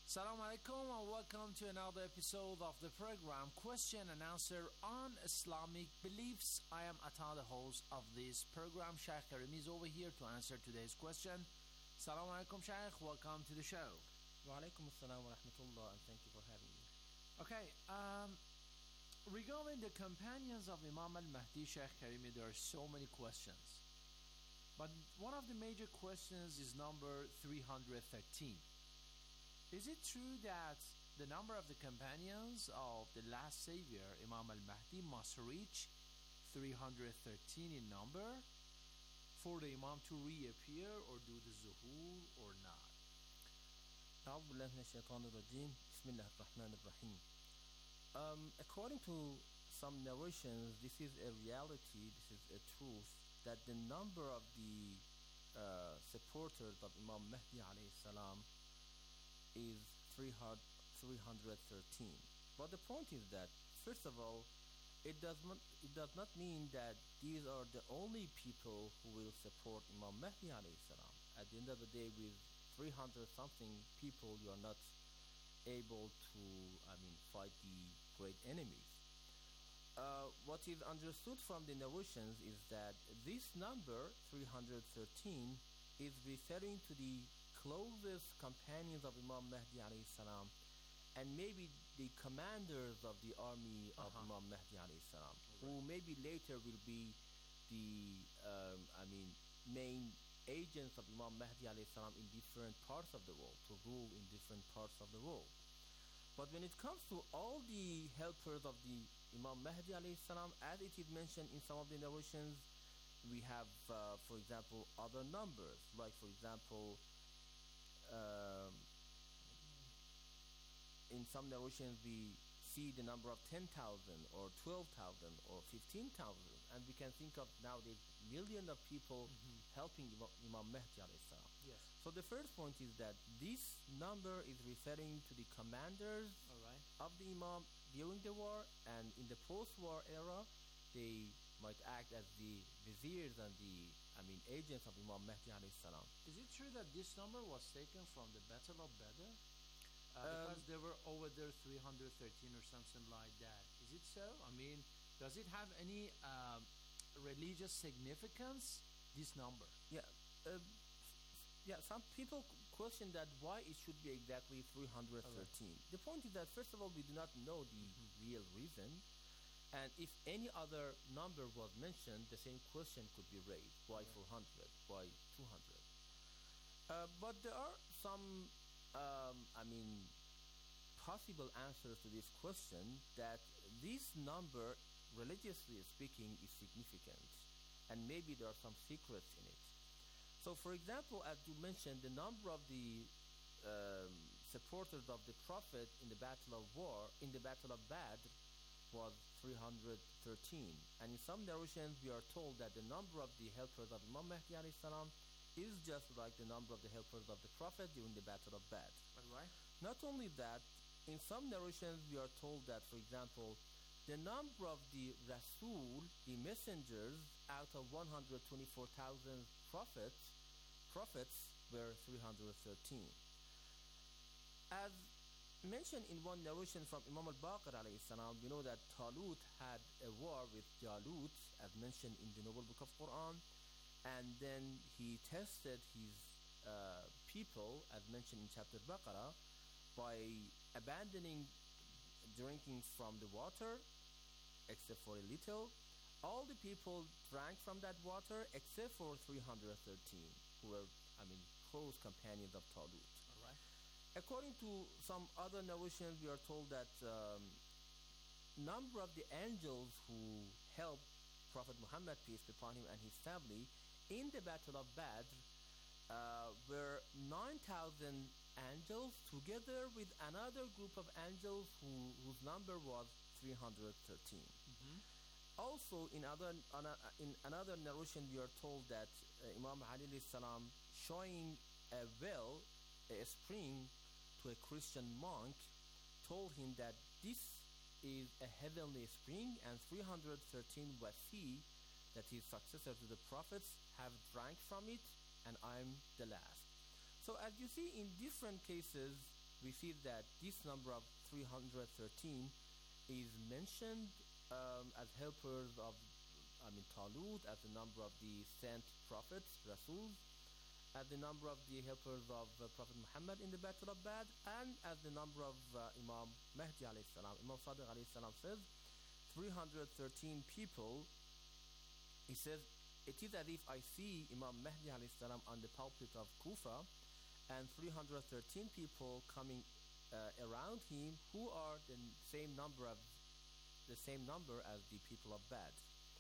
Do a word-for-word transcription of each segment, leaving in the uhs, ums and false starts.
Assalamu alaikum and welcome to another episode of the program Question and Answer on Islamic Beliefs. I am Ata, the host of this program. Shaykh Karimi is over here to answer today's question. Assalamu alaikum, Shaykh. Welcome to the show. Wa alaikum assalam wa rahmatullah, and thank you for having me. Okay, um, regarding the companions of Imam al-Mahdi, Shaykh Karimi, there are so many questions. But one of the major questions is number three hundred thirteen. Is it true that the number of the companions of the last Savior, Imam al-Mahdi, must reach three hundred thirteen in number for the Imam to reappear or do the zuhur or not? أعوذ بالله من الشيطان الرجيم. بسم الله الرحمن الرحيم. Um, according to some narrations, this is a reality, this is a truth, that the number of the uh, supporters of Imam Mahdi alayhi salam is three hundred thirteen. But the point is that, first of all, it does not it does not mean that these are the only people who will support Imam Mahdi alayhi salam. At the end of the day, with three hundred something people, you are not able to, I mean, fight the great enemies. Uh, what is understood from the narrations is that this number, three hundred thirteen, is referring to the closest companions of Imam Mahdi alayhi salam, and maybe the commanders of the army of uh-huh. Imam Mahdi alayhi salam, right. who maybe later will be the, um, I mean, main agents of Imam Mahdi alayhi salam in different parts of the world, to rule in different parts of the world. But when it comes to all the helpers of the Imam Mahdi alayhi salam, as it is mentioned in some of the narrations, we have, uh, for example, other numbers, like, for example, Um, in some narrations we see the number of ten thousand or twelve thousand or fifteen thousand, and we can think of nowadays millions of people mm-hmm. helping Imam Mahdi alayhi salam. Yes. So the first point is that this number is referring to the commanders All right. of the Imam during the war, and in the post-war era they might act as the viziers and the, I mean, agents of Imam Mahdi alayhi salam. Is it true that this number was taken from the Battle of Badr? Uh, um, because there were over there three hundred thirteen or something like that. Is it so? I mean, does it have any um, religious significance, this number? Yeah. Uh, yeah, some people question that why it should be exactly three hundred thirteen. Right. The point is that, first of all, we do not know the mm-hmm. real reason. And if any other number was mentioned, the same question could be raised. Why four hundred? Why two hundred? Uh, but there are some, um, I mean, possible answers to this question, that this number, religiously speaking, is significant. And maybe there are some secrets in it. So, for example, as you mentioned, the number of the um, supporters of the Prophet in the Battle of War, in the Battle of Badr, was three hundred thirteen, and in some narrations we are told that the number of the helpers of Imam Mahdi alayhi salam is just like the number of the helpers of the Prophet during the Battle of Badr. Right. Not only that, in some narrations we are told that, for example, the number of the Rasul, the messengers, out of one hundred twenty-four thousand prophets, prophets were three hundred thirteen. As mentioned in one narration from Imam al-Baqir alayhi salam, we know that Talut had a war with Jalut, as mentioned in the Noble Book of Quran, and then he tested his uh, people, as mentioned in chapter Baqarah, by abandoning drinking from the water, except for a little. All the people drank from that water, except for three hundred thirteen, who were, I mean, close companions of Talut. According to some other narrations, we are told that um, number of the angels who helped Prophet Muhammad, peace be upon him, and his family in the Battle of Badr uh, were nine thousand angels, together with another group of angels who, whose number was three hundred thirteen. Mm-hmm. Also, in other in another narration, we are told that uh, Imam Ali alayhi salam, showing a well, a spring, to a Christian monk, told him that this is a heavenly spring, and three hundred thirteen wasi, that his successor to the prophets, have drank from it, and I'm the last. So as you see, in different cases, we see that this number of three hundred thirteen is mentioned um, as helpers of, I mean, Talut, as the number of the sent prophets, Rasuls, as the number of the helpers of uh, Prophet Muhammad in the Battle of Badr, and as the number of uh, Imam Mahdi alayhi salam. Imam Sadiq alayhi salam says three hundred thirteen people. He says, it is as if I see Imam Mahdi alayhi salam on the pulpit of Kufa and three hundred thirteen people coming uh, around him who are the same number of the same number as the people of Badr.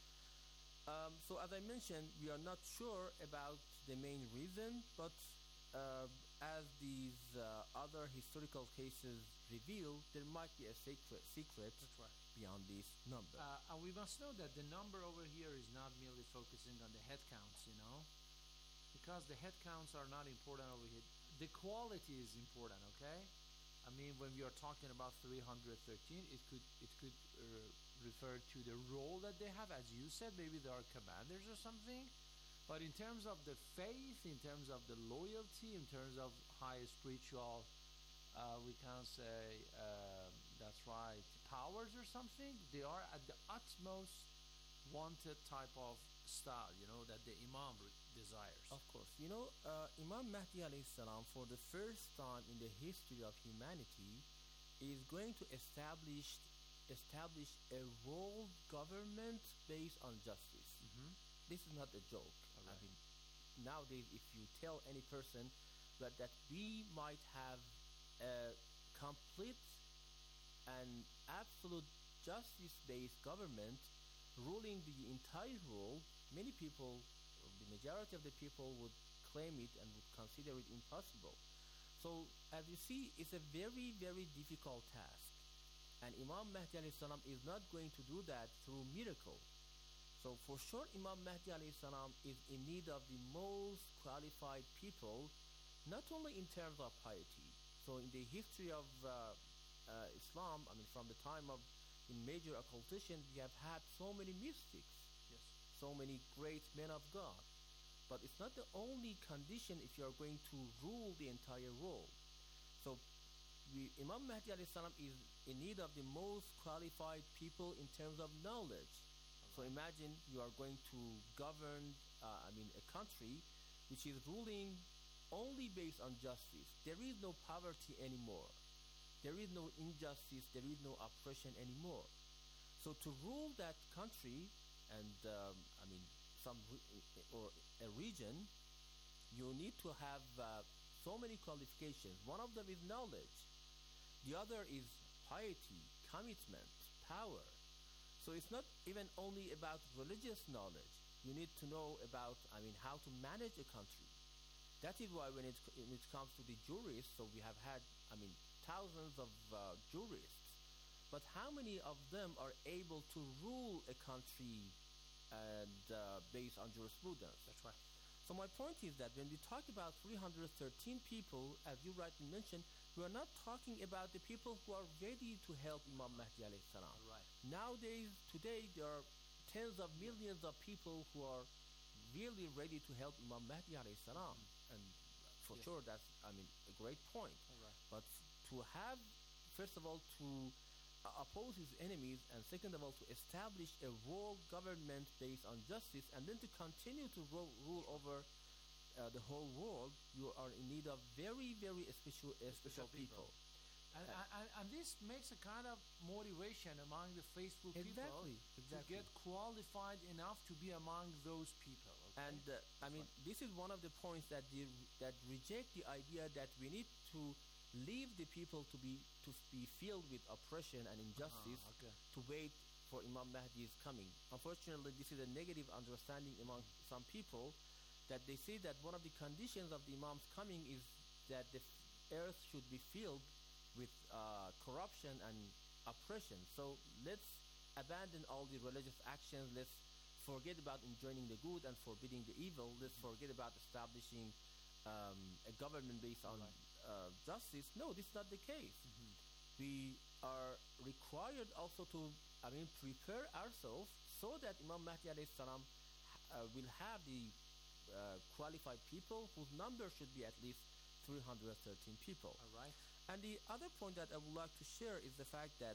Um, so as I mentioned, we are not sure about the main reason, but uh, as these uh, other historical cases reveal, there might be a secret, secret That's right. beyond this number. Uh, and we must know that the number over here is not merely focusing on the head counts, you know, because the head counts are not important over here. The quality is important, okay? I mean, when we are talking about three hundred thirteen, it could it could uh, refer to the role that they have, as you said. Maybe they are commanders or something. But in terms of the faith, in terms of the loyalty, in terms of high spiritual, uh, we can say uh, that's right, powers or something, they are at the utmost wanted type of style, you know, that the Imam re- desires. Of course. You know, uh, Imam Mahdi alayhi salam, for the first time in the history of humanity, is going to establish establish a world government based on justice. Mm-hmm. This is not a joke. All right. I mean, nowadays, if you tell any person that, that we might have a complete and absolute justice-based government ruling the entire world, many people, the majority of the people would claim it and would consider it impossible. So, as you see, it's a very, very difficult task. And Imam Mahdi alayhi salam is not going to do that through miracle. So for sure, Imam Mahdi alayhi salam is in need of the most qualified people, not only in terms of piety. So in the history of uh, uh, Islam, I mean, from the time of in major occultation, we have had so many mystics, Yes. so many great men of God. But it's not the only condition if you are going to rule the entire world. So we, Imam Mahdi alayhi salam is in need of the most qualified people in terms of knowledge. So imagine you are going to govern, uh, I mean, a country which is ruling only based on justice. There is no poverty anymore. There is no injustice. There is no oppression anymore. So to rule that country and, um, I mean, some re- or a region, you need to have uh, so many qualifications. One of them is knowledge. The other is piety, commitment, power. So it's not even only about religious knowledge. You need to know about, I mean, how to manage a country. That is why when it, when it comes to the jurists, so we have had, I mean, thousands of uh, jurists. But how many of them are able to rule a country and uh, based on jurisprudence? That's right. So my point is that when we talk about three hundred thirteen people, as you rightly mentioned, we are not talking about the people who are ready to help Imam Mahdi alayhi salam. All right. Nowadays, today, there are tens of millions of people who are really ready to help Imam Mahdi alayhi salam. And for Yes. sure, that's, I mean, a great point. All right. But to have, first of all, to uh, oppose his enemies, and second of all, to establish a world government based on justice, and then to continue to ro- rule over uh, the whole world, you are in need of very, very special, uh, special people. people. And, Uh, and, and this makes a kind of motivation among the faithful Exactly, people exactly. to get qualified enough to be among those people. Okay? And uh, I mean, this is one of the points that the, that reject the idea that we need to leave the people to be to be filled with oppression and injustice Ah, okay. to wait for Imam Mahdi's coming. Unfortunately, this is a negative understanding among some people, that they say that one of the conditions of the Imam's coming is that the earth should be filled with uh, corruption and oppression. So let's abandon all the religious actions. Let's forget about enjoining the good and forbidding the evil. Let's forget about establishing um, a government based on uh, justice. No, this is not the case. Mhm. We are required also to, I mean, prepare ourselves so that Imam Mahdi alayhi salam uh, will have the uh, qualified people whose number should be at least three hundred thirteen people. All right. And the other point that I would like to share is the fact that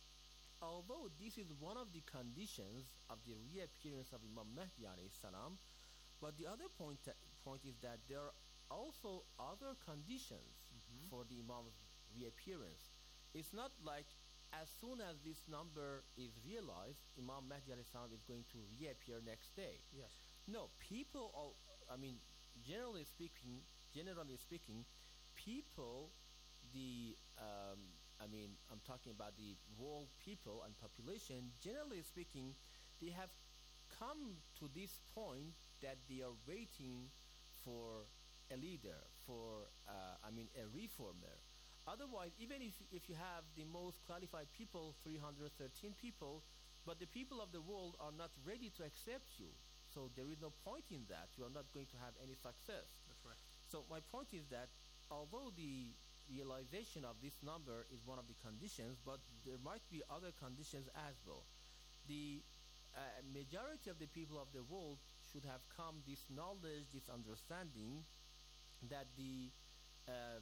although this is one of the conditions of the reappearance of Imam Mahdi alayhi salam, but the other point that, point is that there are also other conditions Mm-hmm. for the Imam's reappearance. It's not like as soon as this number is realized, Imam Mahdi alayhi salam is going to reappear next day. Yes. No, people, all, I mean, generally speaking, generally speaking, people, the, um, I mean, I'm talking about the world people and population, generally speaking, they have come to this point that they are waiting for a leader, for, uh, I mean, a reformer. Otherwise, even if, if you have the most qualified people, three hundred thirteen people, but the people of the world are not ready to accept you, so there is no point in that. You are not going to have any success. That's right. So my point is that although the realization of this number is one of the conditions, but there might be other conditions as well. The uh, majority of the people of the world should have come this knowledge, this understanding that the um,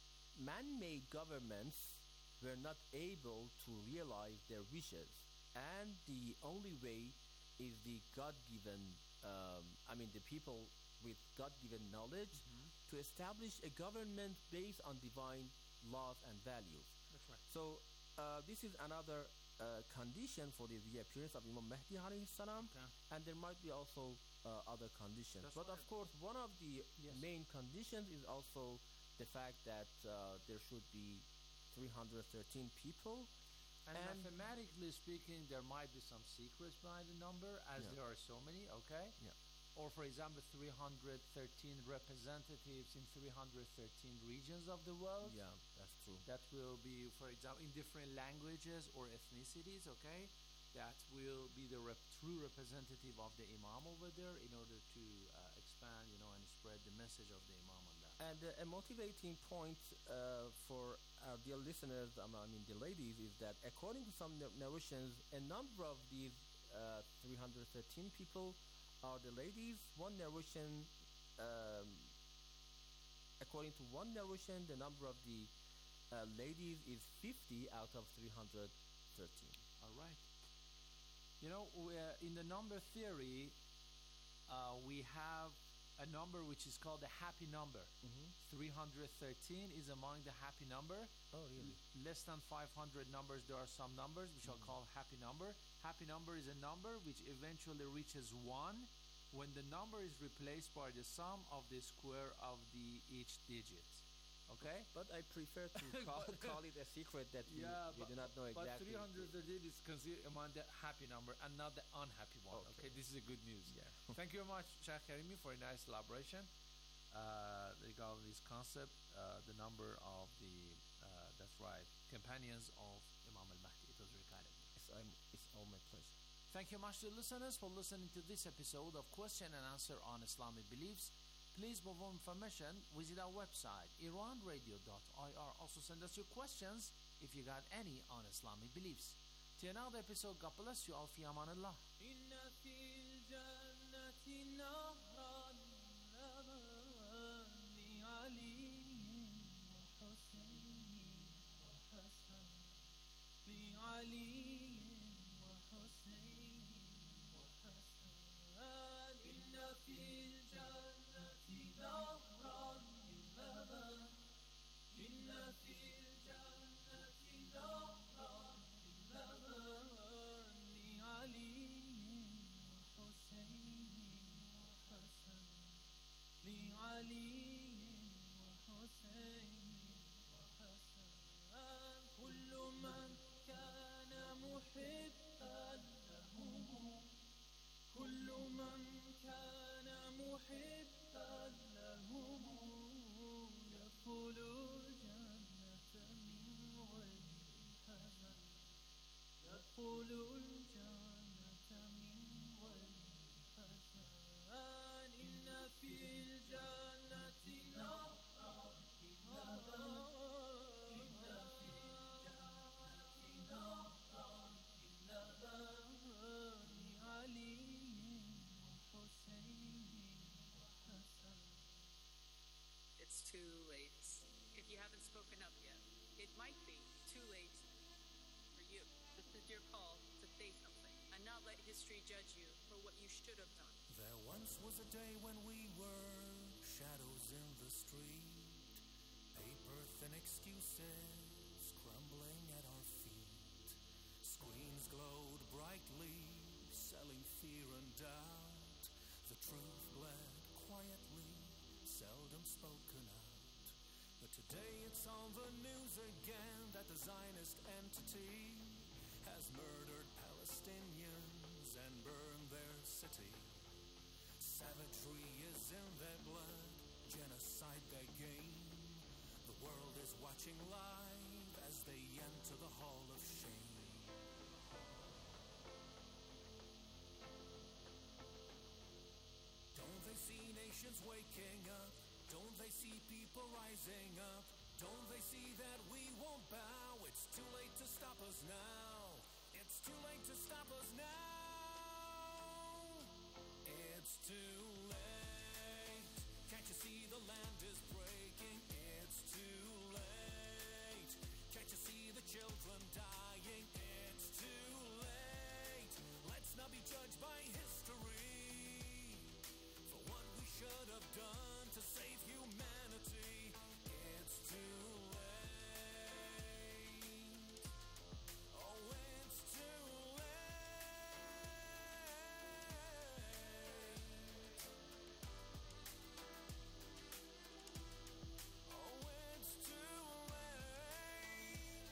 man-made governments were not able to realize their wishes, and the only way is the God-given, um, I mean the people with God-given knowledge Mm-hmm. to establish a government based on divine laws and values. That's right. So uh, this is another uh, condition for the reappearance of Imam Mahdi alayhi salam, Okay. and there might be also uh, other conditions. That's but right. of course, one of the Yes. main conditions is also the fact that uh, there should be three hundred thirteen people. And, And- mathematically speaking, there might be some secrets behind the number, as Yeah. there are so many. Okay. Yeah. Or for example, three hundred thirteen representatives in three hundred thirteen regions of the world. Yeah, that's true. That will be, for example, in different languages or ethnicities. Okay. That will be the rep- true representative of the Imam over there in order to uh, expand, you know, and spread the message of the Imam on that. And uh, a motivating point uh, for our dear listeners, um, I mean the ladies, is that according to some nar- narrations, a number of these uh, three hundred thirteen people are the ladies. One narration, um, according to one narration, the number of the uh, ladies is fifty out of three hundred thirteen. All right. You know, we, uh, in the number theory, uh, we have a number which is called the happy number. Mm-hmm. three hundred thirteen is among the happy number. Oh, really? L- less than five hundred numbers, there are some numbers which are Mhm. called happy number. Happy number is a number which eventually reaches one when the number is replaced by the sum of the square of the each digit. Okay? But I prefer to call, call it a secret that we, Yeah, we but- do not know But exactly. three hundred thirteen is considered among the happy number and not the unhappy one. Okay. Okay, this is a good news. Yeah. Thank you very much, Sheikh Karimi, for a nice elaboration uh, regarding this concept, uh, the number of the, uh, that's right, companions of Imam al-Mahdi. It was very kind of you. It's, I'm, it's all my pleasure. Thank you much to listeners for listening to this episode of Question and Answer on Islamic Beliefs. Please, for more information, visit our website, iran radio dot i r. Also send us your questions if you got any on Islamic beliefs. Till another episode, God bless you all. Fi amanillah. إن في الجنة نهرا لبن علي وحسين وحسن لعلي وحسين وحسن إن في الجنة نهرا لبن إن في الجنة نهرا لبن لعلي وحسين وحسن لعلي وحسين وحسن كل من كان محبا له كل من كان محبا له يدخل الجنة من غير حزن يدخل الجنة من غير حزن إن في الجنة نهرا لبن إن في الجنة نهرا لبن علي وحسين وحسن. It's too late. If you haven't spoken up yet, history judge you for what you should have done. There once was a day when we were shadows in the street, paper-thin excuses crumbling at our feet. Screens glowed brightly, selling fear and doubt. The truth bled quietly, seldom spoken out. But today it's on the news again that the Zionist entity has murdered Palestinians and burned their city. Savagery is in their blood, genocide their game. The world is watching live as they enter the hall of shame. Don't they see nations waking up? Don't they see people rising up? Don't they see that we won't bow? It's too late to stop us now. It's too late to stop us now. It's too late. Can't you see the land is breaking? It's too late. Can't you see the children dying? It's too late. Let's not be judged by history for what we should have done to save humanity. It's too late. Oh, it's too late. Oh, it's too late.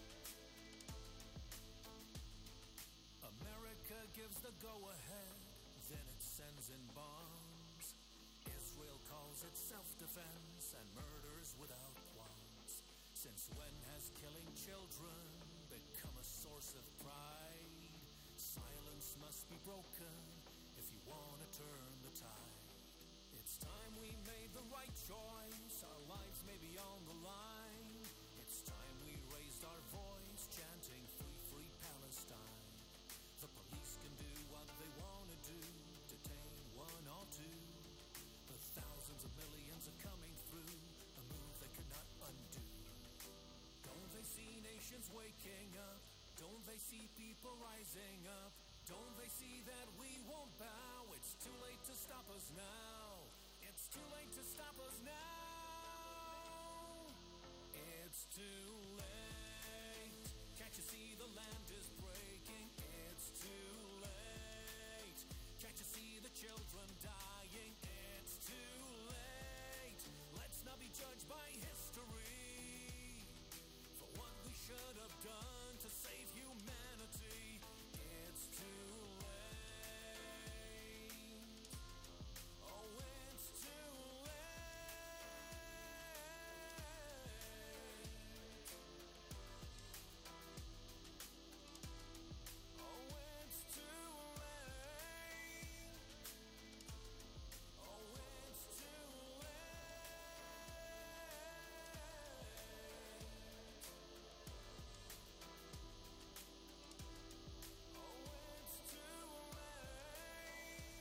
America gives the go-ahead, then it sends in bombs. Israel calls it self-defense and murders without qualms. Since when has killing children become a source of pride? Silence must be broken if you want to turn the tide. It's time we made the right choice. Our lives may be on the line. It's time we raised our voice, chanting free, free Palestine. The police can do what they want to do, detain one or two. But thousands of millions are coming through, a move they cannot undo. Don't they see nations waking up? Don't they see people rising up? Don't they see that we won't bow? It's too late to stop us now. It's too late to stop us now. It's too late. Can't you see the land is breaking? It's too late. Can't you see the children dying? It's too late. Let's not be judged by history for what we should have done to save humanity. It's too late. Oh, it's too late. Oh, it's too late. Oh, it's too late. Oh, it's too late.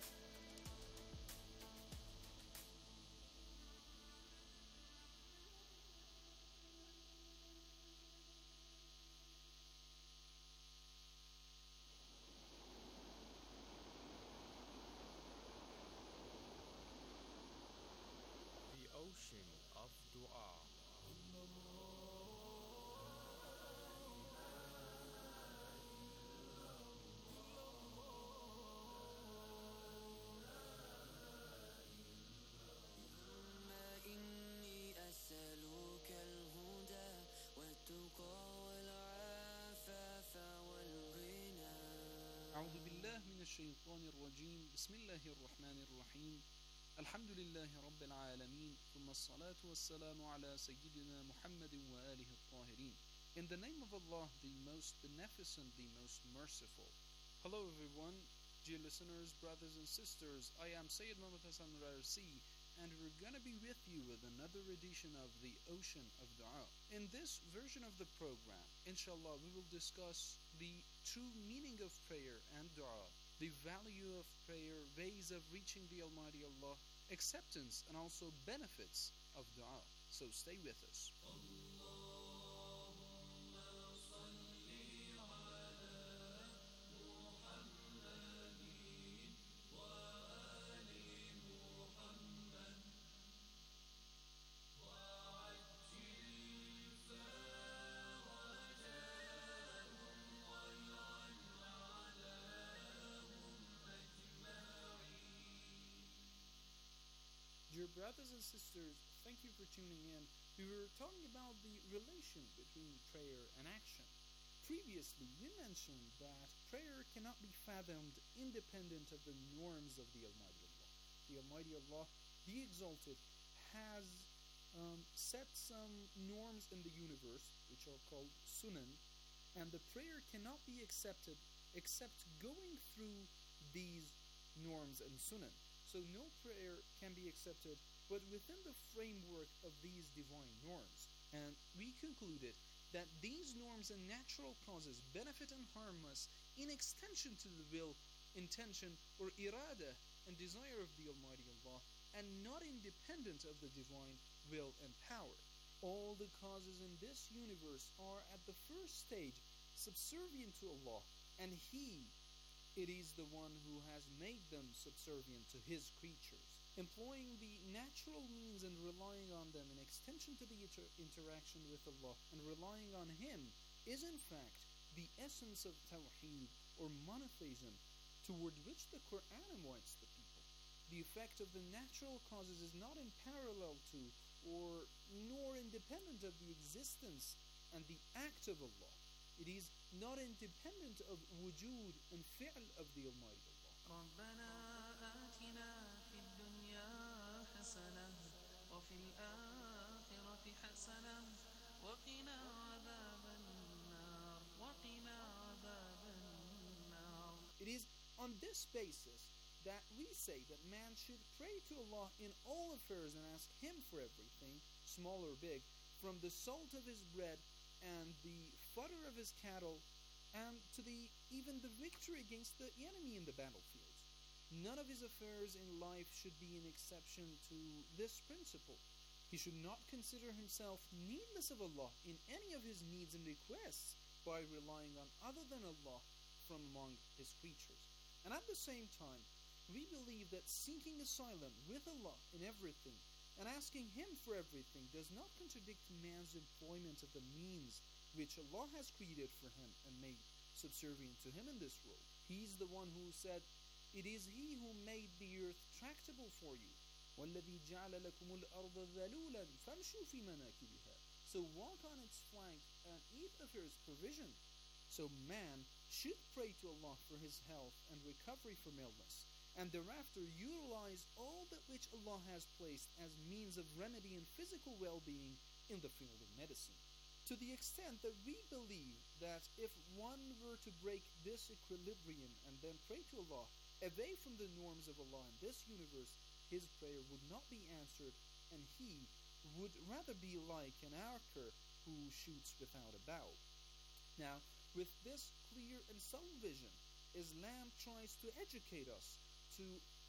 The ocean of dua. إني أسألك الهدى والتقى والعفاف والغنى. أعوذ بالله من الشيطان الرجيم. بسم الله الرحمن الرحيم. الحمد لله رب العالمين، ثم الصلاة والسلام على سيدنا محمد وآله الطاهرين. In the name of Allah, the most beneficent, the most merciful. Hello everyone, dear listeners, brothers and sisters. I am Sayyid Muhammad Hassan Rarsi, and we're gonna be with you with another edition of the Ocean of Dua. In this version of the program, inshallah, we will discuss the true meaning of prayer and dua, the value of prayer, ways of reaching the Almighty Allah, acceptance and also benefits of dua. So stay with us. اللهم صل على محمد brothers and sisters, thank you for tuning in. We were talking about the relation between prayer and action. Previously, we mentioned that prayer cannot be fathomed independent of the norms of the Almighty Allah. The Almighty Allah, be exalted, has um, set some norms in the universe, which are called sunan, and the prayer cannot be accepted except going through these norms and sunan. So no prayer can be accepted but within the framework of these divine norms. And we concluded that these norms and natural causes benefit and harm us in extension to the will, intention, or irada and desire of the Almighty Allah, and not independent of the divine will and power. All the causes in this universe are at the first stage subservient to Allah, and He, it is the one who has made them subservient to His creatures. Employing the natural means and relying on them in extension to the inter- interaction with Allah and relying on Him is in fact the essence of Tawheed or monotheism, toward which the Quran invites the people. The effect of the natural causes is not in parallel to or nor independent of the existence and the act of Allah. It is not independent of wujud and fi'l of the Almighty Allah. ربنا آتنا في الدنيا حسنة وفي الآخرة حسنة وقنا عذاب النار وقنا عذاب النار. It is on this basis that we say that man should pray to Allah in all affairs and ask Him for everything, small or big, from the salt of his bread and the fodder of his cattle, and to the even the victory against the enemy in the battlefields. None of his affairs in life should be an exception to this principle. He should not consider himself needless of Allah in any of his needs and requests by relying on other than Allah from among his creatures. And at the same time, we believe that seeking asylum with Allah in everything and asking Him for everything does not contradict man's employment of the means which Allah has created for him and made subservient to him in this world. He is the one who said, "It is He who made the earth tractable for you. وَالَّذِي جَعَلَ لَكُمُ الْأَرْضَ ذَلُولًا فَامْشُوا فِي مَنَاكِبِهَا." So walk on its flank and eat of His provision. So man should pray to Allah for his health and recovery from illness, and thereafter utilize all that which Allah has placed as means of remedy and physical well-being in the field of medicine. To the extent that we believe that if one were to break this equilibrium and then pray to Allah, away from the norms of Allah in this universe, his prayer would not be answered, and he would rather be like an archer who shoots without a bow. Now, with this clear and subtle vision, Islam tries to educate us to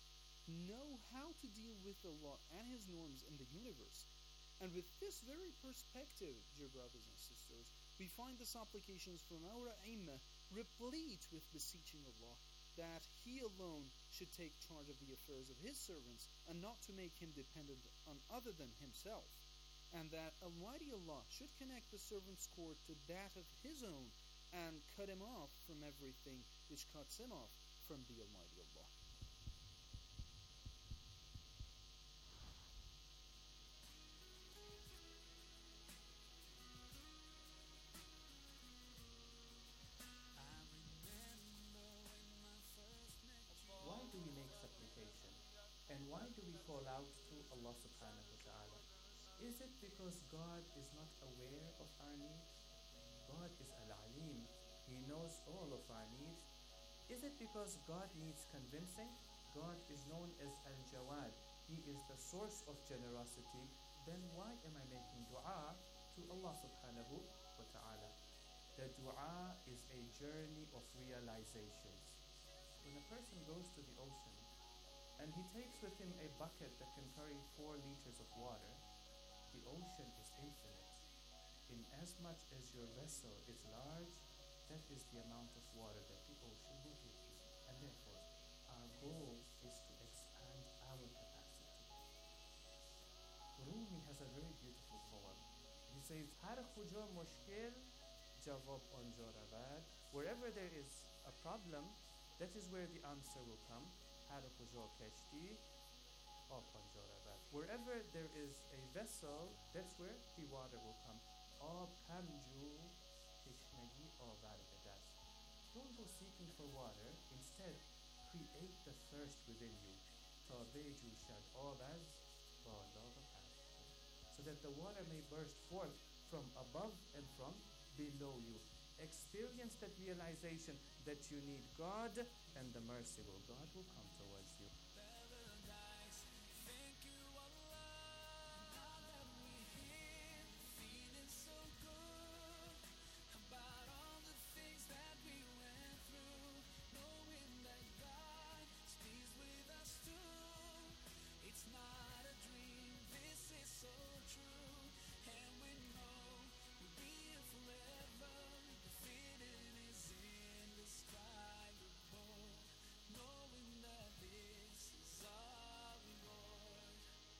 know how to deal with Allah and His norms in the universe. And with this very perspective, dear brothers and sisters, we find the supplications from our A'immah replete with beseeching Allah that He alone should take charge of the affairs of His servants and not to make him dependent on other than Himself, and that Almighty Allah should connect the servant's cord to that of His own and cut him off from everything which cuts him off from the Almighty Allah. Why do we make supplication? And why do we call out to Allah subhanahu wa ta'ala? Is it because God is not aware of our needs? God is Al-Alim. He knows all of our needs. Is it because God needs convincing? God is known as Al-Jawad. He is the source of generosity. Then why am I making dua to Allah subhanahu wa ta'ala? The dua is a journey of realizations. When a person goes to the ocean and he takes with him a bucket that can carry four liters of water, the ocean is infinite. In as much as your vessel is large, that is the amount of water that the ocean will give you. And therefore, our goal is to expand our capacity. Rumi has a very beautiful poem. He says, "Har khuja mushkil jawab onja ravad." Wherever there is a problem, that is where the answer will come. Har khuja kashti آب پنجاه رود. Wherever there is a vessel, that's where the water will come. آب همجو تشنگی آور به دست. Don't go seeking for water. Instead, create the thirst within you. تا بجوشد آب از بالا و پس. So that the water may burst forth from above and from below you. Experience that realization that you need God, and the merciful God will come towards you. Paradise, thank you Allah. Now that we're here, feeling so good about all the things that we went through, knowing that God stays with us too. It's not a dream, this is so true, and we know we'll be here forever. The feeling is indescribable, knowing that this is our reward.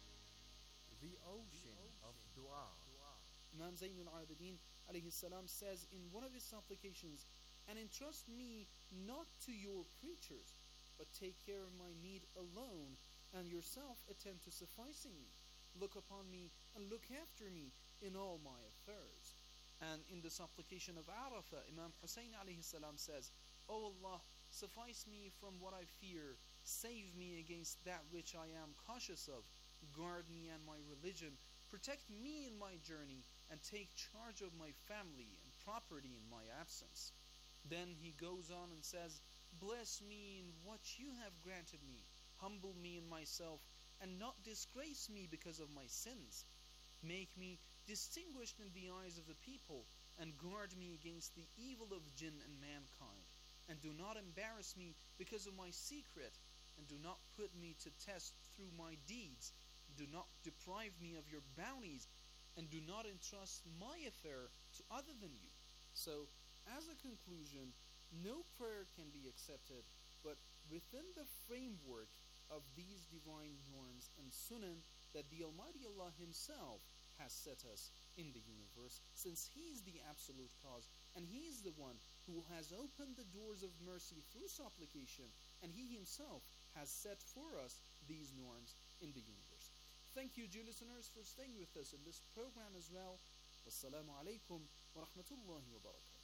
The ocean of dua. Imam Zayn al-Abidin alayhi salam says in one of his supplications, and entrust me not to your creatures, but take care of my need alone, and yourself attend to sufficing me. Look upon me and look after me in all my affairs. And in the supplication of Arafah, Imam Hussein alayhi salam says, O Allah, suffice me from what I fear, save me against that which I am cautious of, guard me and my religion, protect me in my journey, and take charge of my family and property in my absence. Then he goes on and says, bless me in what you have granted me, humble me in myself, and not disgrace me because of my sins. Make me distinguished in the eyes of the people, and guard me against the evil of jinn and mankind. And do not embarrass me because of my secret, and do not put me to test through my deeds. Do not deprive me of your bounties, and do not entrust my affair to other than you. So, as a conclusion, no prayer can be accepted but within the framework of these divine norms and sunan that the Almighty Allah Himself has set us in the universe, since He is the absolute cause, and He is the one who has opened the doors of mercy through supplication, and He Himself has set for us these norms in the universe. Thank you, dear listeners, for staying with us in this program as well. Wassalamu alaikum wa rahmatullahi wa barakatuh.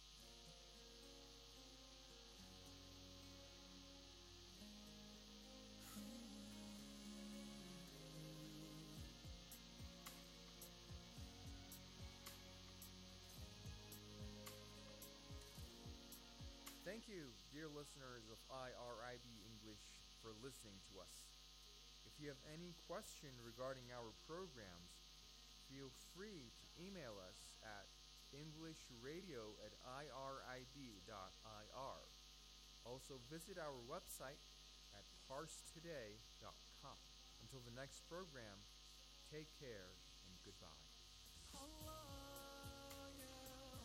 Thank you, dear listeners of I R I B English, for listening to us. If you have any question regarding our programs, feel free to email us at englishradio at irib.ir. Also visit our website at parstoday dot com. Until the next program, take care and goodbye. Allah, ya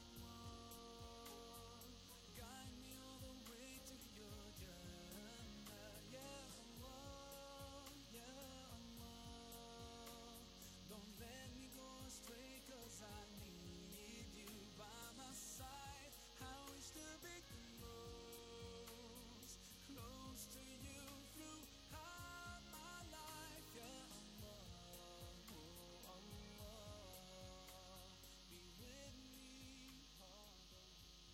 Allah, guide me all the way to your Jannah. Ya Allah, ya Allah, don't let me go astray, 'cause I need you by my side. I wish to be close, close to you throughout my life. Ya Allah, oh Allah, be with me all the way.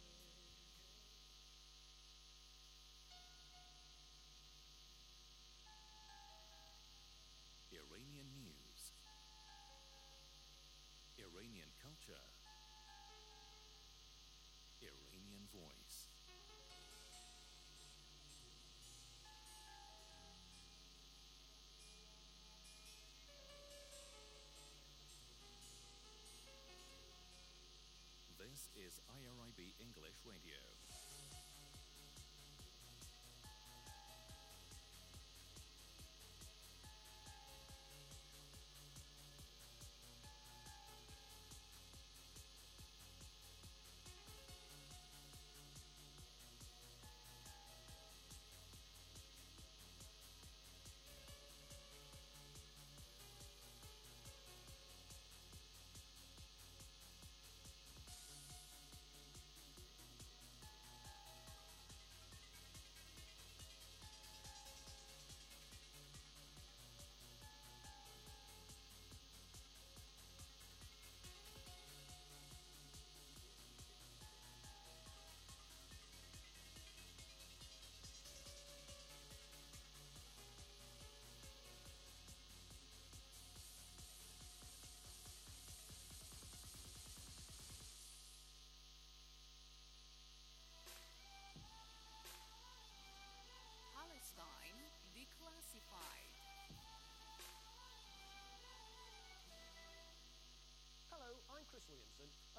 Iranian news, Iranian culture, Iranian voice. This is I R I B English Radio.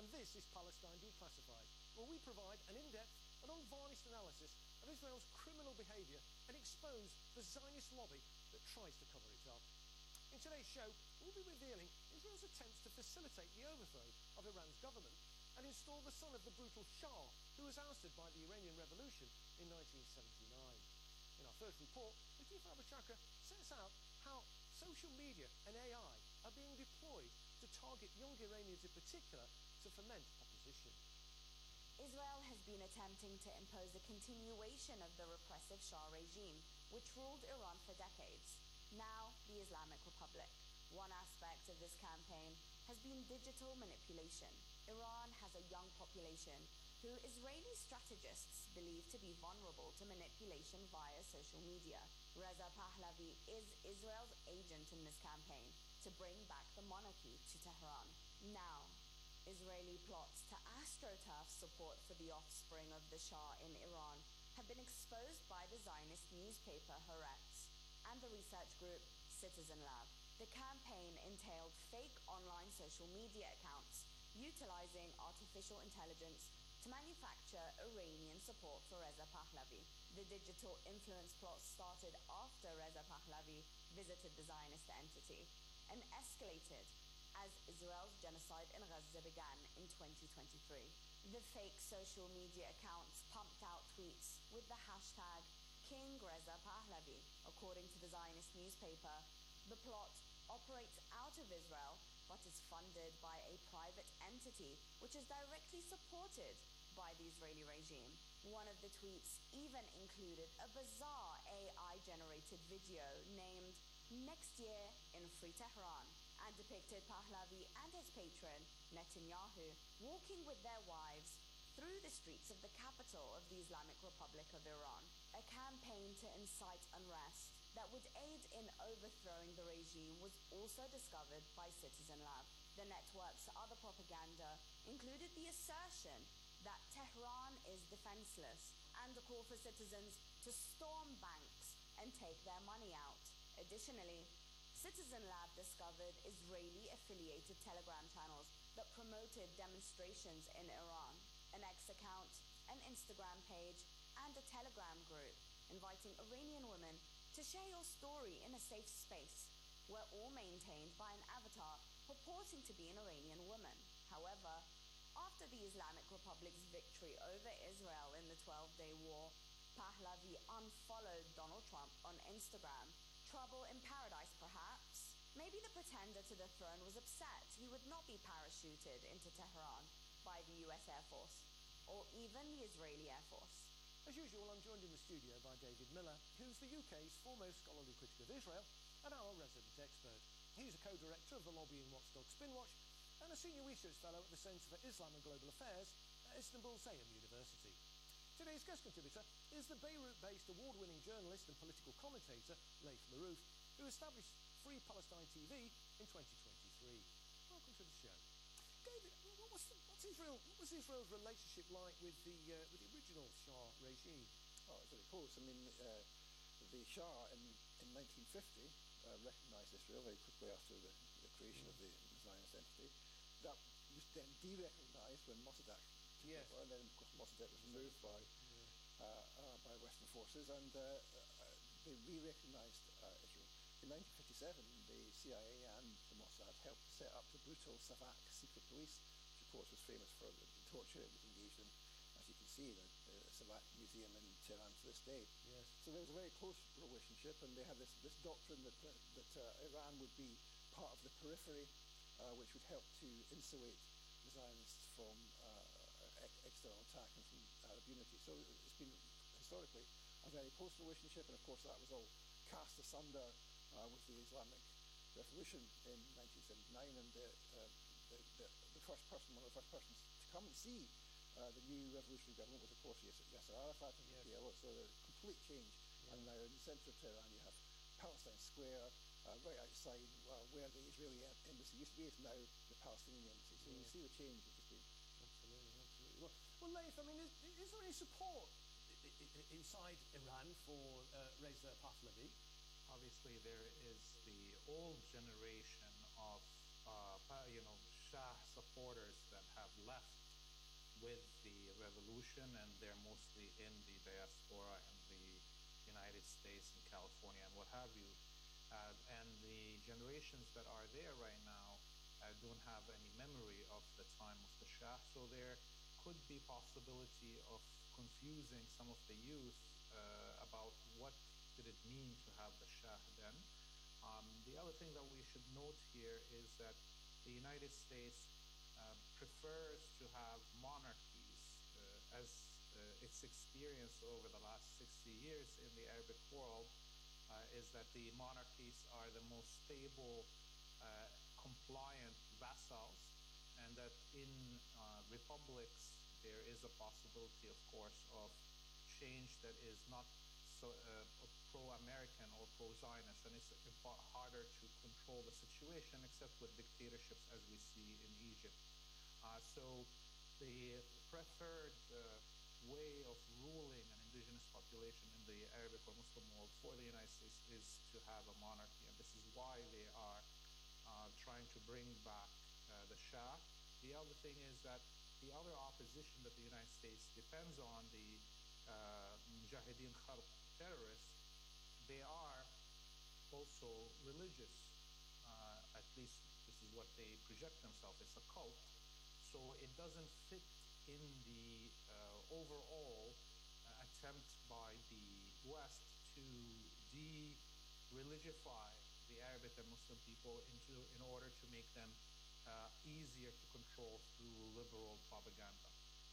And this is Palestine Declassified, where we provide an in-depth and unvarnished analysis of Israel's criminal behaviour and expose the Zionist lobby that tries to cover it up. In today's show, we'll be revealing Israel's attempts to facilitate the overthrow of Iran's government and install the son of the brutal Shah, who was ousted by the Iranian Revolution in nineteen seventy-nine. In our first report, Latif Abou-Chakra sets out how social media and A I are being deployed to target young Iranians in particular to foment opposition. Israel has been attempting to impose a continuation of the repressive Shah regime, which ruled Iran for decades. Now, the Islamic Republic. One aspect of this campaign has been digital manipulation. Iran has a young population who Israeli strategists believe to be vulnerable to manipulation via social media. Reza Pahlavi is Israel's agent in this campaign to bring back the monarchy to Tehran. Now, Israeli plots to astroturf support for the offspring of the Shah in Iran have been exposed by the Zionist newspaper Haaretz and the research group Citizen Lab. The campaign entailed fake online social media accounts utilizing artificial intelligence to manufacture Iranian support for Reza Pahlavi. The digital influence plot started after Reza Pahlavi visited the Zionist entity and escalated as Israel's genocide in Gaza began in twenty twenty-three. The fake social media accounts pumped out tweets with the hashtag King Reza Pahlavi. According to the Zionist newspaper, the plot operates out of Israel but is funded by a private entity which is directly supported by the Israeli regime. One of the tweets even included a bizarre A I-generated video named Next Year in Free Tehran and depicted Pahlavi and his patron, Netanyahu, walking with their wives through the streets of the capital of the Islamic Republic of Iran. A campaign to incite unrest that would aid in overthrowing the regime was also discovered by Citizen Lab. The network's other propaganda included the assertion that Tehran is defenseless and a call for citizens to storm banks and take their money out. Additionally, Citizen Lab discovered Israeli-affiliated Telegram channels that promoted demonstrations in Iran, an X account, an Instagram page, and a Telegram group inviting Iranian women to share your story in a safe space, were all maintained by an avatar purporting to be an Iranian woman. However, after the Islamic Republic's victory over Israel in the twelve-day war, Pahlavi unfollowed Donald Trump on Instagram. Trouble in paradise, perhaps? Maybe the pretender to the throne was upset he would not be parachuted into Tehran by the U S Air Force, or even the Israeli Air Force. As usual, I'm joined in the studio by David Miller, who's the U K's foremost scholarly critic of Israel and our resident expert. He's a co-director of the lobbying watchdog Spinwatch and a senior research fellow at the Centre for Islam and Global Affairs at Istanbul Zayem University. Today's guest contributor is the Beirut-based award-winning journalist and political commentator Laith Marouf, who established Free Palestine T V in twenty twenty-three. Welcome to the show. David, what was, the, what's Israel, what was Israel's relationship like with the uh, with the original Shah regime? Oh, it's very close. I mean, uh, the Shah in, in nineteen fifty uh, recognised Israel very quickly after the, the creation mm. of the, the Zionist entity. That was then de-recognised when Mossadegh took yes. over, and then of course Mossadegh was removed by yeah. uh, uh, by Western forces, and uh, uh, they re-recognised uh, Israel. In nineteen fifty-seven, the C I A and the Mossad helped set up the brutal Savak secret police, which of course was famous for the torture it was engaged in, as you can see, the, the Savak Museum in Tehran to this day. Yes. So there was a very close relationship, and they had this, this doctrine that, that, that uh, Iran would be part of the periphery, uh, which would help to insulate the Zionists from uh, ex- external attack and from Arab unity. So it's been historically a very close relationship, and of course that was all cast asunder uh, with the Islamic Revolution in nineteen seventy-nine, and the, uh, the, the, the first person, one of the first persons to come and see uh, the new revolutionary government was, of course, Yasser Arafat and the P L O. So a complete change. Yeah. And now in the centre of Tehran you have Palestine Square, uh, right outside uh, where the Israeli embassy used to be, is now the Palestinian embassy. So yeah. you see the change that there's been. Absolutely, absolutely. Well, well Laith, I mean, is, is there any support I- I- inside Iran for uh, Reza Pahlavi? Obviously, there is the old generation of, uh, you know, Shah supporters that have left with the revolution, and they're mostly in the diaspora in the United States and California and what have you. Uh, and the generations that are there right now uh, don't have any memory of the time of the Shah, so there could be possibility of confusing some of the youth uh, about what did it mean to have the Shah then. Um, the other thing that we should note here is that the United States uh, prefers to have monarchies, uh, as uh, its experience over the last sixty years in the Arabic world uh, is that the monarchies are the most stable, uh, compliant vassals, and that in uh, republics there is a possibility, of course, of change that is not so uh, pro-American or pro-Zionist, and it's harder to control the situation, except with dictatorships as we see in Egypt. Uh, so the preferred uh, way of ruling an indigenous population in the Arabic or Muslim world for the United States is to have a monarchy, and this is why they are uh, trying to bring back uh, the Shah. The other thing is that the other opposition that the United States depends on, the uh, Mujahideen Khalq terrorists, they are also religious. Uh, at least this is what they project themselves. It's a cult. So it doesn't fit in the uh, overall uh, attempt by the West to de-religify the Arabic and Muslim people into, in order to make them uh, easier to control through liberal propaganda.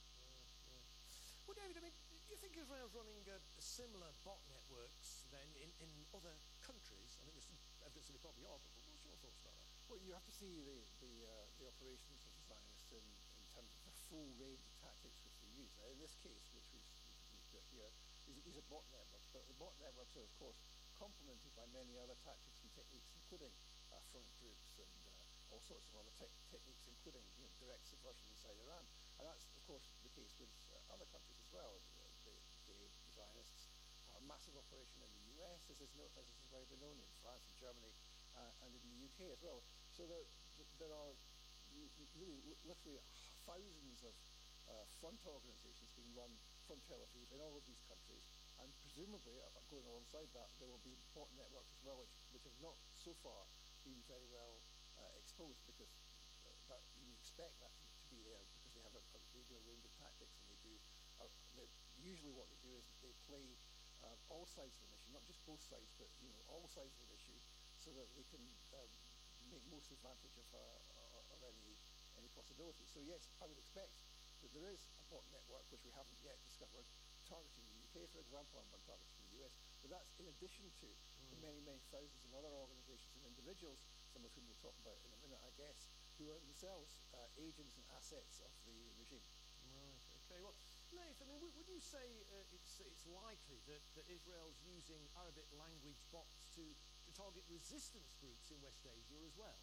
Well, David, I mean, do you think Israel's running uh, similar bot networks then in, in other countries? I think there's some evidence that they probably are, but what's your thoughts about that? Well, you have to see the the, uh, the operations of the Zionists in, in terms of the full range of tactics which they use. Now, in this case, which we've, we've got here, these, these are bot networks, but the bot networks are, of course, complemented by many other tactics and techniques, including uh, front groups and uh, all sorts of other te- techniques, including you know, direct subversion inside Iran. And that's, of course, the case with uh, other countries as well. The, the, the Zionists have a massive operation in the U S, as is, no, as is very well known, in France and Germany, uh, and in the U K as well. So there, there are really literally thousands of uh, front organizations being run from Tel Aviv in all of these countries, and presumably, uh, going alongside that, there will be bot networks as well, which, which have not so far been very well uh, exposed, because uh, that you would expect that to, to be there, because they have a, a radio range of tactics, and they do. Uh, they, usually, what they do is they play uh, all sides of an issue, not just both sides, but you know all sides of an issue, so that they can um, make most advantage of, uh, of any any possibility. So yes, I would expect that there is a bot network which we haven't yet discovered, targeting the U K, for example, and targeting the U S. But that's in addition to mm. the many, many thousands of other organisations and individuals, some of whom we'll talk about in a minute, I guess, who are themselves uh, agents and assets of the regime. Right. Okay. Well, Naif, I mean, would, would you say uh, it's it's likely that, that Israel's using Arabic language bots to, to target resistance groups in West Asia as well?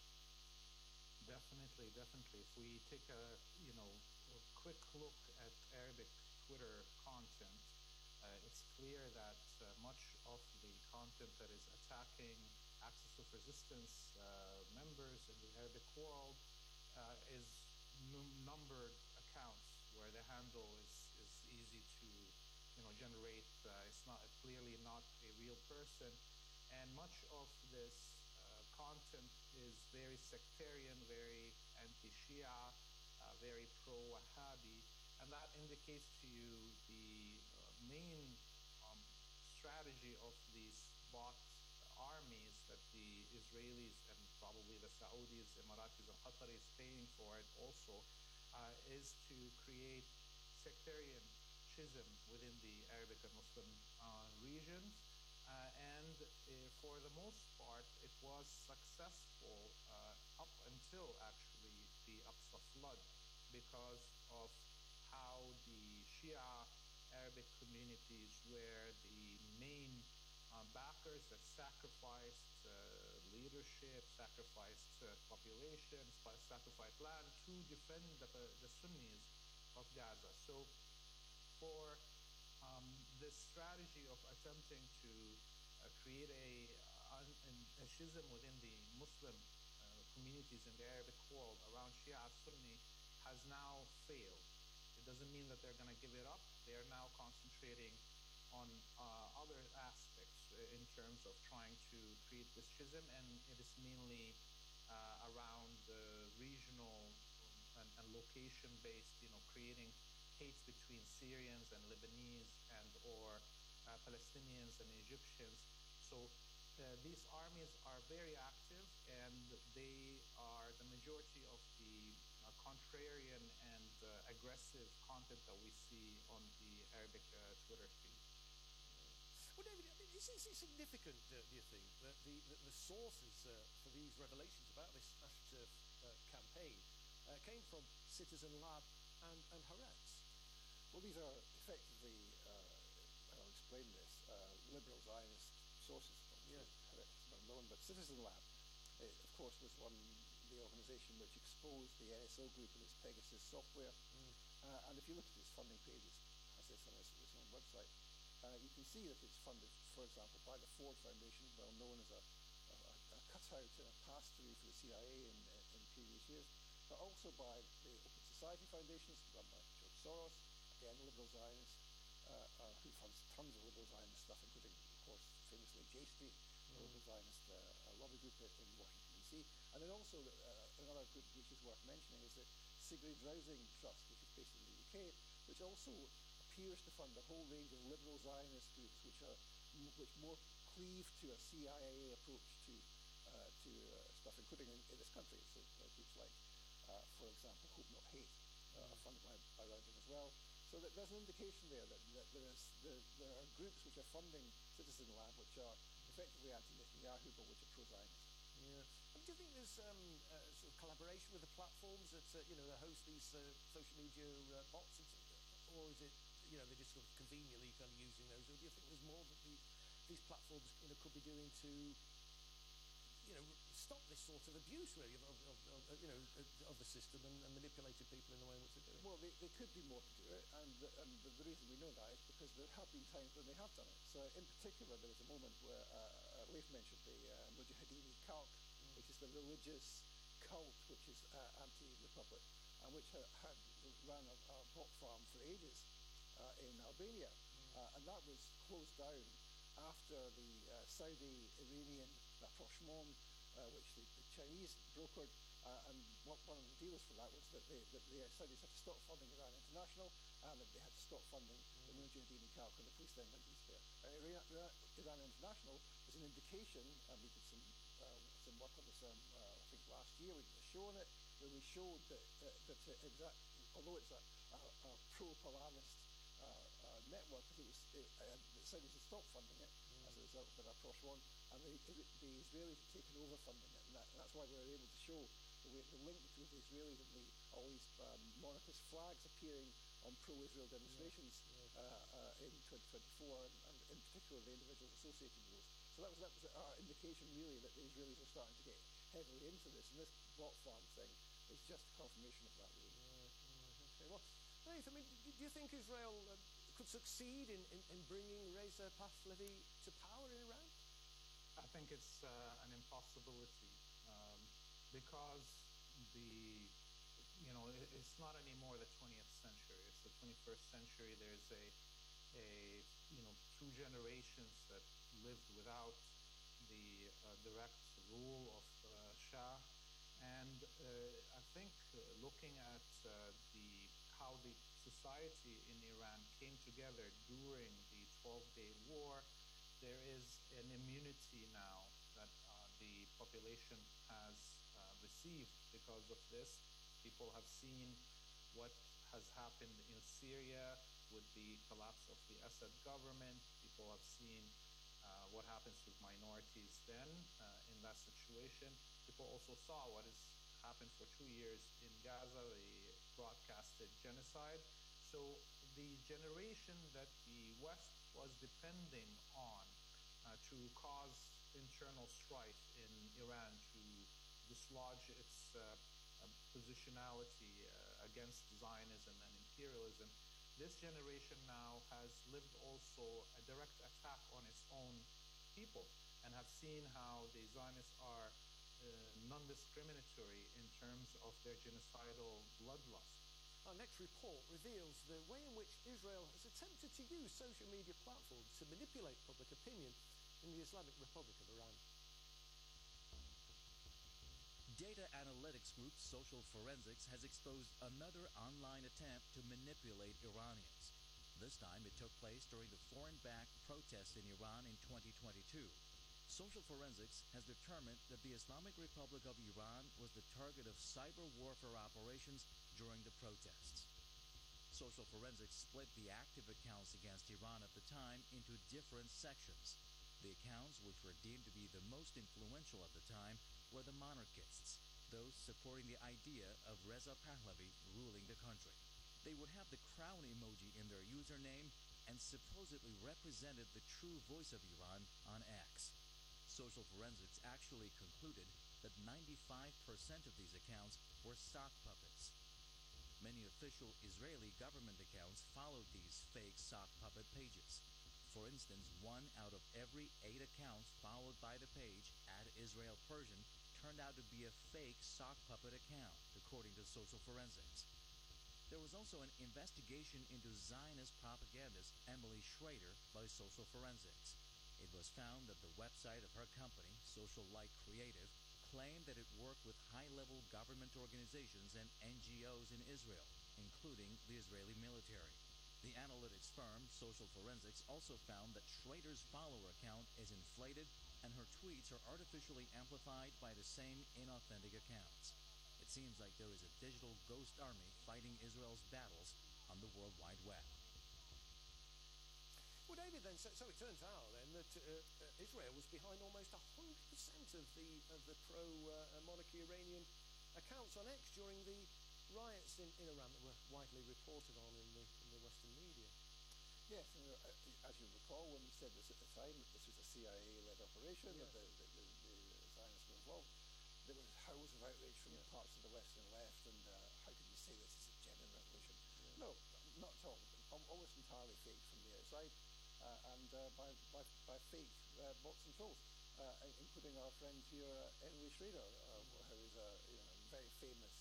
Definitely, definitely. If we take a you know a quick look at Arabic Twitter content, uh, it's clear that uh, much of the content that is attacking Axis of Resistance uh, members in the Arabic world uh, is num- numbered accounts where the handle is, is easy to you know generate. Uh, it's not clearly not a real person, and much of this uh, content is very sectarian, very anti-Shia, uh, very pro-Wahhabi, and that indicates to you the uh, main um, strategy of these bot armies that the Israelis and probably the Saudis, Emiratis, and Qataris paying for it also, uh, is to create sectarian schism within the Arabic and Muslim uh, regions. Uh, and uh, for the most part, it was successful uh, up until actually the Aqsa flood, because of how the Shia Arabic communities were the main uh, backers that sacrificed uh, leadership, sacrificed uh, population, sacrificed land to defend the, the Sunnis of Gaza. So for um, this strategy of attempting to uh, create a, uh, a schism within the Muslim uh, communities in the Arabic world around Shia Sunni has now failed. It doesn't mean that they're going to give it up. They are now concentrating on uh, other aspects uh, in terms of trying to create this schism, and it is mainly uh, around the regional and, and location-based, you know, creating hates between Syrians and Lebanese and or uh, Palestinians and Egyptians. So uh, these armies are very active, and they are the majority of the uh, contrarian and uh, aggressive content that we see on the Arabic uh, Twitter feed. Well, David, I mean, is it significant, uh, do you think, that the, the, the sources uh, for these revelations about this AstroTurf uh, campaign uh, came from Citizen Lab and, and Haaretz? Well, these are effectively, uh, I'll explain this, uh, liberal Zionist sources. Yeah. Haaretz is well known, but Citizen Lab, uh, of course, was one the organisation which exposed the N S O group and its Pegasus software. Mm. Uh, and if you look at its funding pages, as this on its, its own website, uh, you can see that it's funded, for example, by the Ford Foundation, well known as a, a, a cutout and a pass-through for the C I A in, in previous years, but also by the Open Society Foundations, run by George Soros, again, liberal Zionist, uh, uh, who funds tons of liberal Zionist stuff, including, of course, famously J Street, mm. a liberal Zionist uh, a lobby group in Washington, D C. And then also uh, another group which is worth mentioning is the Sigrid Rousing Trust, which is based in the U K, which also appears to fund a whole range of liberal Zionist groups which are which more cleave to a C I A approach to uh, to uh, stuff, including in, in this country. So uh, groups like, uh, for example, Hope Not Hate, uh, are funded by, by Rousing as well. So that there's an indication there that, that there, is, there, there are groups which are funding Citizen Lab, which are effectively anti-Netanyahu, but which are pro-Zionist. Yeah. And do you think there's um, uh, sort of collaboration with the platforms that uh, you know that host these uh, social media uh, bots, and so, or is it you know they're just sort of conveniently kind of using those, or do you think there's more that these these platforms you know could be doing to you know stop this sort of abuse really of, of, of, of you know of the system and, and manipulating people in the way in which they're doing? Well, they, they could do more to do it, and, the, and the, the reason we know that is because there have been times when they have done it. So in particular, there was a moment where uh, Leif mentioned the uh, Mujahideen Khalq, mm. which is the religious cult which is uh, anti-republic, and which ha- had ran a, a bot farm for ages uh, in Albania, mm. uh, and that was closed down after the uh, Saudi-Iranian rapprochement, uh, which the, the Chinese brokered, uh, and what, one of the deals for that was that, they, that the Saudis had to stop funding Iran International, and that they had to stop funding mm. the Mujahideen Khalq, and the police then went east there. Uh, Iran, Iran International is an indication, and we did some uh, some work on this, um, uh, I think last year, we did a show on it, where we showed that, uh, that uh, exact, although it's a, a, a pro-Polarist uh, uh, network, because it was, it, uh, the Saudis had stopped funding it mm. as a result of the rapprochement, and the, the Israelis had taken over funding it, and, that, and that's why we were able to show the, way, the link between the Israelis and the, all these um, monarchist flags appearing on pro-Israel demonstrations yeah, yeah. Uh, uh, in twenty twenty-four, and, and in particular the individuals associated with those. So that was, that was our indication really that the Israelis were starting to get heavily into this, and this bot farm thing is just a confirmation of that really. Yeah, yeah, okay. Well, Raif, I mean, do, do you think Israel uh, could succeed in, in, in bringing Reza Pahlavi to power in Iran? I think it's uh, an impossibility um, because the, you know, it, it's not anymore the twentieth century. It's the twenty-first century. There's a, a you know, two generations that lived without the uh, direct rule of uh, Shah, and uh, I think uh, looking at uh, the how the society in Iran came together during the twelve-day war, there is an immunity now that uh, the population has uh, received because of this. People have seen what has happened in Syria with the collapse of the Assad government. People have seen uh, what happens with minorities then uh, in that situation. People also saw what has happened for two years in Gaza, the broadcasted genocide. So the generation that the West was depending on uh, to cause internal strife in Iran, to dislodge its uh, uh, positionality uh, against Zionism and imperialism, this generation now has lived also a direct attack on its own people and have seen how the Zionists are uh, non-discriminatory in terms of their genocidal bloodlust. Our next report reveals the way in which Israel has attempted to use social media platforms to manipulate public opinion in the Islamic Republic of Iran. Data analytics group Social Forensics has exposed another online attempt to manipulate Iranians. This time it took place during the foreign-backed protests in Iran in twenty twenty-two. Social Forensics has determined that the Islamic Republic of Iran was the target of cyber warfare operations during the protests. Social Forensics split the active accounts against Iran at the time into different sections. The accounts, which were deemed to be the most influential at the time, were the monarchists, those supporting the idea of Reza Pahlavi ruling the country. They would have the crown emoji in their username and supposedly represented the true voice of Iran on X. Social Forensics actually concluded that ninety-five percent of these accounts were sock puppets. Many official Israeli government accounts followed these fake sock puppet pages. For instance, one out of every eight accounts followed by the page at Israel Persian turned out to be a fake sock puppet account, according to Social Forensics. There was also an investigation into Zionist propagandist Emily Schrader by Social Forensics. It was found that the website of her company, Social Light Creative, claimed that it worked with high-level government organizations and N G Os in Israel, including the Israeli military. The analytics firm Social Forensics also found that Schrader's follower account is inflated and her tweets are artificially amplified by the same inauthentic accounts. It seems like there is a digital ghost army fighting Israel's battles on the World Wide Web. Well, David, then, so, so it turns out then that uh, uh, Israel was behind almost one hundred percent of the of the pro-monarchy uh, Iranian accounts on X during the riots in, in Iran that were widely reported on in the in the Western media. Yes, and uh, as you recall, when we said this at the time, that this was a C I A-led operation, Yes. that the, the, the, the Zionists were involved, there was howls of outrage from Yeah. parts of the Western left, and uh, how could you say this is a genuine revolution? No, not at all. Al- Almost entirely fake from the outside, uh, and uh, by, by, by fake uh, bots and trolls, uh, in- including our friend here, uh, Emily Schrader, uh, who is a you know, very famous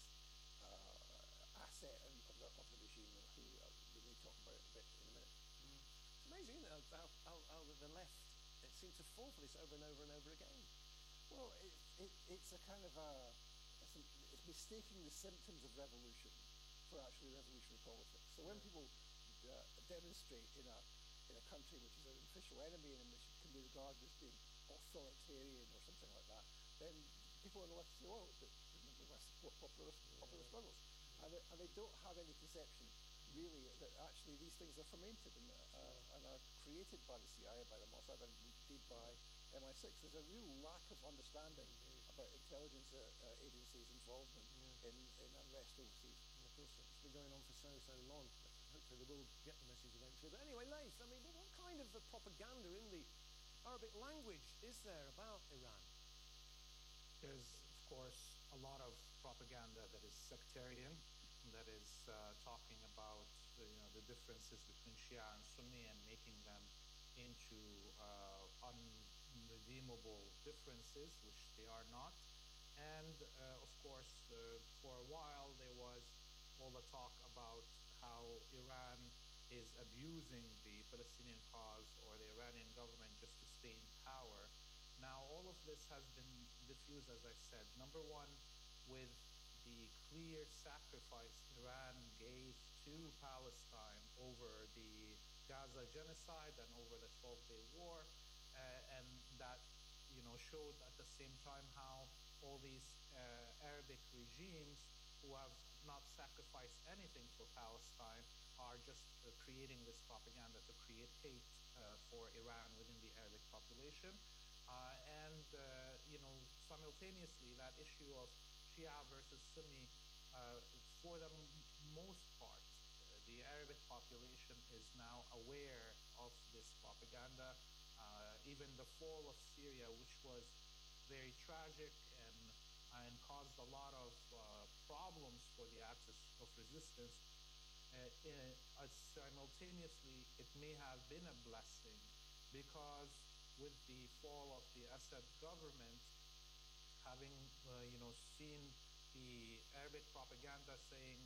uh, asset in, of, the, of the regime, who uh, we may talk about a bit in a minute. It's amazing, isn't it, how, how, how the the left it seems to fall for this over and over and over again. Well, it, it, it's a kind of a, it's, a, it's mistaking the symptoms of revolution for actually revolutionary politics. So when people uh, demonstrate in a in a country which is an official enemy and which can be regarded as being authoritarian or something like that, then people on the left say, "Oh, the, the, we must support popular popular struggles," and they, and they don't have any conception really that actually these things are fermented and, uh, and are created by the C I A, by the Mossad, and indeed by M I six. There's a real lack of understanding about intelligence uh, uh, agencies' involvement in, in unrest overseas. And of course, it's been going on for so, so long. Hopefully they will get the message eventually. But anyway, Leif, I mean, what kind of uh, propaganda in the Arabic language is there about Iran? There's, of course, a lot of propaganda that is sectarian, that is uh, talking about uh, you know the differences between Shia and Sunni and making them into uh, unredeemable differences, which they are not. And uh, of course, uh, for a while there was all the talk about how Iran is abusing the Palestinian cause or the Iranian government just to stay in power. Now, all of this has been diffused, as I said. Number one, with the clear sacrifice Iran gave to Palestine over the Gaza genocide and over the twelve-day war, uh, and that you know showed at the same time how all these uh, Arabic regimes who have not sacrificed anything for Palestine are just uh, creating this propaganda to create hate uh, for Iran within the Arabic population. Uh, and, uh, you know, simultaneously, that issue of Shia versus Sunni, uh, for the m- most part, uh, the Arabic population is now aware of this propaganda. Uh, even the fall of Syria, which was very tragic and, and caused a lot of uh, problems for the axis of resistance, uh, uh, simultaneously, it may have been a blessing because with the fall of the Assad government, having uh, you know seen the Arabic propaganda saying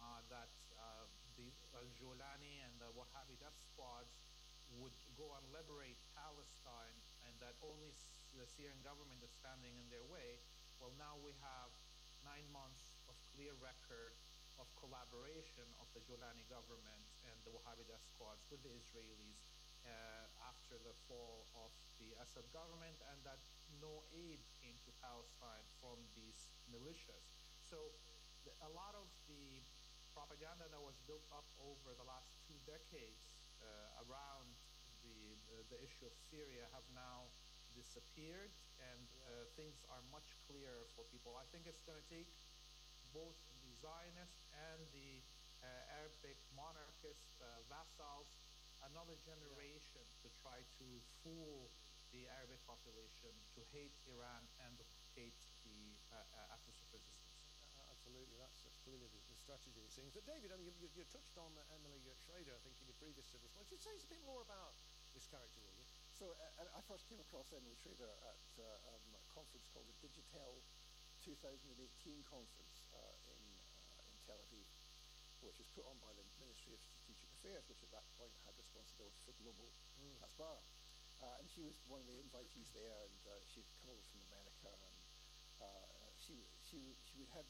uh, that uh, the Al-Jolani and the Wahhabi death squads would go and liberate Palestine, and that only the Syrian government is standing in their way. Well, now we have nine months of clear record of collaboration of the Jolani government and the Wahhabi death squads with the Israelis uh, after the fall of the Assad government, and that no aid came to Palestine from these militias. So the, a lot of the propaganda that was built up over the last two decades uh, around the, the, the issue of Syria have now disappeared, and uh, things are much clearer for people. I think it's going to take both the Zionists and the uh, Arabic monarchist uh, vassals another generation to try to fool the Arabic population to hate Iran and hate the uh, uh, axis of resistance. Uh, absolutely, that's, that's clearly the, the strategy, it seems. But David, I mean, you, you, you touched on uh, Emily uh, Schrader, I think, in your previous response. Could you say us a bit more about this character, will you? So uh, I first came across Emily Schrader at uh, um, a conference called the Digitel twenty eighteen conference uh, in, uh, in Tel Aviv, which was put on by the Ministry of Strategic Affairs, which at that point had responsibility for global mm. Hasbara. Uh, and she was one of the invitees there, and uh, she'd come over from America, and uh, she she she had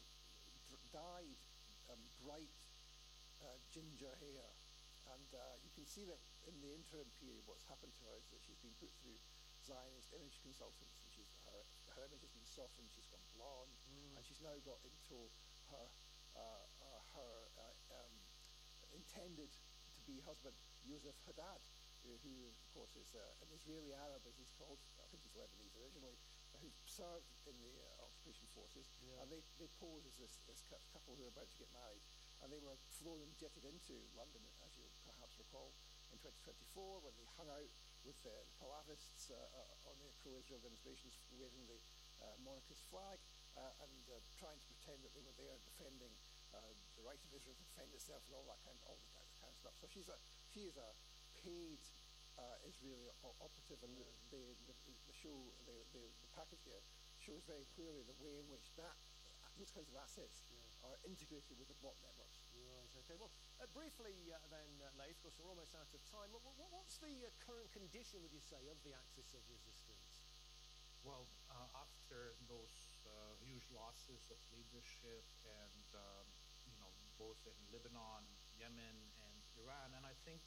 dyed um, bright uh, ginger hair, and uh, you can see that in the interim period what's happened to her is that she's been put through Zionist image consultants, and she's her, her image has been softened, she's gone blonde, mm. and she's now got into her uh, uh, her uh, um, intended to be husband Yosef Haddad, who of course is uh, an Israeli Arab, as he's called. I think he's Lebanese originally, who served in the uh, occupation forces, yeah. and they, they posed as this, this couple who are about to get married, and they were flown and jetted into London, as you perhaps recall, in twenty twenty-four, when they hung out with uh, the Palavists uh, uh, on the pro-Israel demonstrations, waving the uh, monarchist flag, uh, and uh, trying to pretend that they were there defending uh, the right of Israel to defend itself and all that kind, all that kind of stuff. So she's a she is a paid uh, Israeli o- operative, and the, the, the, the show, the, the, the package here shows very clearly the way in which that those kinds of assets yeah. are integrated with the block networks. Right, okay. Well, uh, briefly uh, then, uh, Leif, because we're almost out of time, what, what, what's the uh, current condition, would you say, of the axis of resistance? Well, uh, after those uh, huge losses of leadership and, um, you know, both in Lebanon, Yemen, and Iran, and I think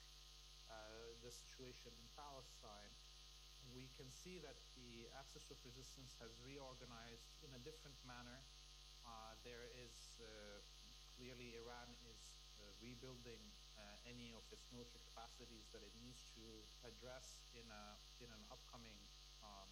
uh, the situation in Palestine, we can see that the axis of resistance has reorganized in a different manner. Uh, there is uh, clearly Iran is uh, rebuilding uh, any of its military capacities that it needs to address in a in an upcoming um,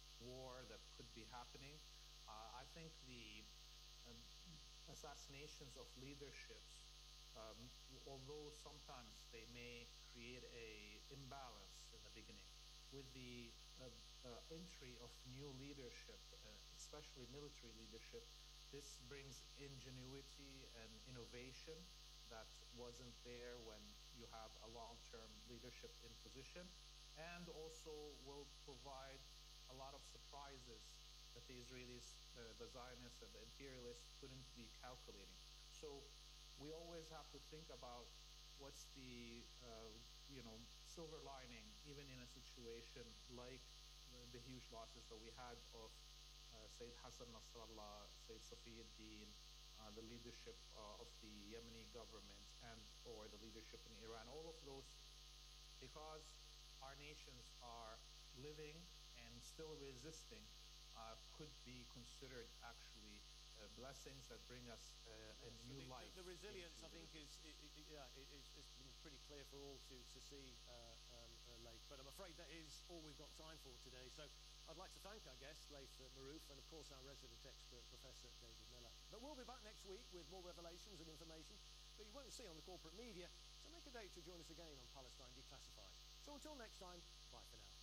war that could be happening. Uh, I think the um, assassinations of leaderships, um, although sometimes they may create a imbalance in the beginning, with the uh, uh, entry of new leadership, uh, especially military leadership, this brings ingenuity and innovation that wasn't there when you have a long-term leadership in position, and also will provide a lot of surprises that the Israelis, uh, the Zionists, and the imperialists couldn't be calculating. So we always have to think about what's the, uh, you know, silver lining, even in a situation like the, the huge losses that we had of uh, Sayyid Hassan Nasrallah, Sayyid Safiuddin, uh, the leadership uh, of the Yemeni government, and or the leadership in Iran. All of those, because our nations are living and still resisting, uh, could be considered actually uh, blessings that bring us uh, a so new the, life. The, the resilience, I think, is it, it, yeah, it, it's been pretty clear for all to, to see, uh, um, uh, Leif. But I'm afraid that is all we've got time for today. So I'd like to thank our guest, Leif uh, Marouf, and of course our resident expert, Professor David Miller. But we'll be back next week with more revelations and information that you won't see on the corporate media. So make a date to join us again on Palestine Declassified. So until next time, bye for now.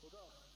Hold on.